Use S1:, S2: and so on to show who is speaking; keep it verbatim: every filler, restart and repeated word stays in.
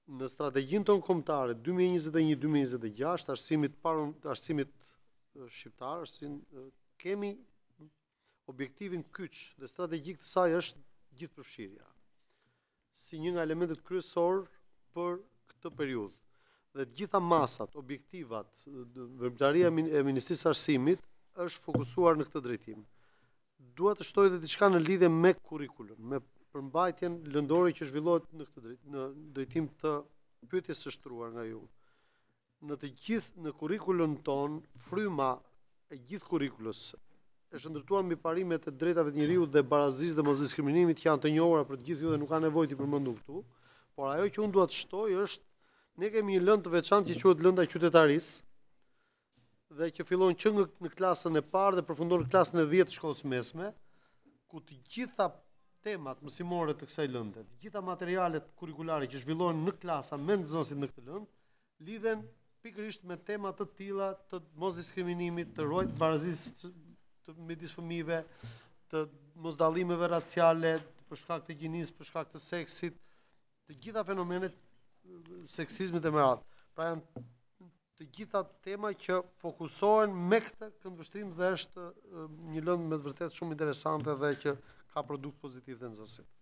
S1: Në strategjinë tonë kombëtare dy mijë e njëzet e një dy mijë e njëzet e gjashtë, arsimit parë, arsimit eh, shqiptar, arsim, eh, kemi objektivin kyç dhe strategjik të saj është gjithëpërfshirja, si një nga elementet kryesor për këtë periudhë. Dhe të gjitha masat, objektivat, veprimtaria e Ministrisë së Arsimit është fokusuar në këtë drejtim. Dua të shtoj edhe diçka në lidhje me kurrikulën, me përmbajtjen lëndore që zhvillohet në këtë drejtim, në drejtim të pyetjes së shtruar nga ju. Në të gjithë në kurrikulën ton, fryma e gjithë kurrikulës është ndërtuar mbi parimet e drejtave të njeriut dhe barazisë dhe mosdiskriminimit që janë të njohura për të gjithë ju dhe nuk ka nevojë t'i përmendu këtu, por ajo që unë dua të shtoj është ne kemi një lëndë të veçantë që quhet lënda e qytetarisë dhe që fillon që në klasën e parë dhe përfundon në klasën e dhjetë të shkollës mesme, ku të gjitha temat mësimore të kësaj lënde, të gjitha materialet kurrikulare që zhvillohen në klasa me nxënësit në këtë lëndë, lidhen pikërisht me tema të tilla të mosdiskriminimit, të ruajtjes barazisë të midis fëmijëve, të mosdallimeve raciale, për shkak të gjinisë, për shkak të seksit, të gjitha fenomenet seksizmit e merat. Pra janë të gjitha tema që fokusohen me këtë këndvështrim dhe është një lëndë me të vërtetë shumë interesante dhe që ka produkt pozitiv të nxënësit.